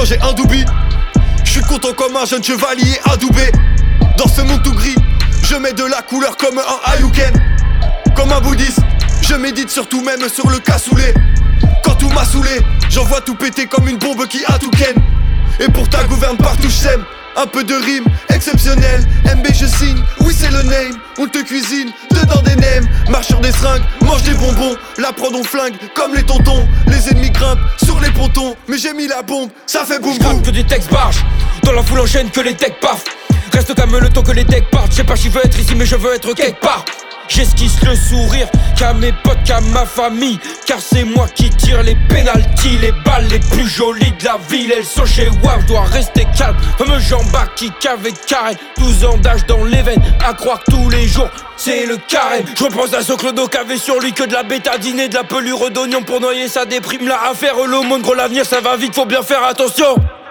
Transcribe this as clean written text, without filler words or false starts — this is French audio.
quand j'ai un doubi. J'suis content comme un jeune chevalier adoubé. Dans ce monde tout gris, je mets de la couleur comme un Ayuken. Comme un bouddhiste, je médite surtout même sur le cassoulet. Quand tout m'a saoulé, j'envoie tout péter comme une bombe qui a tout ken. Et pour ta gouverne partout j'sème. Un peu de rime exceptionnelle. MB je signe, oui c'est le name. On te cuisine, dedans des nems. Marche sur des seringues, mange des bonbons. La prod on flingue comme les tontons. Les ennemis grimpent sur les pontons. Mais j'ai mis la bombe, ça fait boum boum. Que des textes barges, dans la foule enchaîne que les decks paf. Reste calme le temps que les decks partent. J'sais pas j'y veux être ici mais je veux être quelque part. J'esquisse le sourire qu'à mes potes, qu'à ma famille. Car c'est moi qui tire les pénaltys. Les balles les plus jolies de la ville, elles sont chez WAP, je dois rester calme. Fameux Jean-Bac qui cave et carré. 12 ans d'âge dans les veines, à croire que tous les jours c'est le carême. Je repense à ce clodo qu'avait sur lui que de la bétadine, de la pelure d'oignon pour noyer sa déprime. Là à faire l'aumône, gros l'avenir ça va vite, faut bien faire attention.